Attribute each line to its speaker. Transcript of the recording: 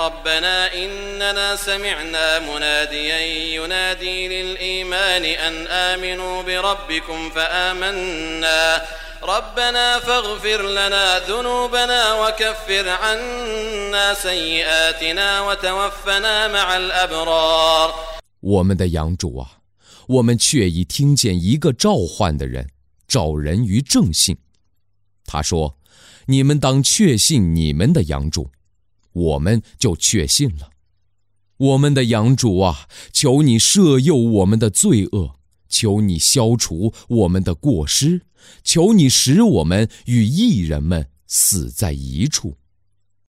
Speaker 1: ربنا إننا سمعنا مناديا ينادي للإيمان أن آمنوا بربكم فآمنا ربنا فاغفر لنا ذنوبنا وكفر عنا سيئاتنا وتوفنا مع الأبرار。
Speaker 2: 我们的养主啊，我们却已听见一个召唤的人，召人于正信。他说：你们当确信你们的养主，我们就确信了。我们的养主啊，求你赦宥我们的罪恶，求你消除我们的过失，求你使我们与义人们死在一处。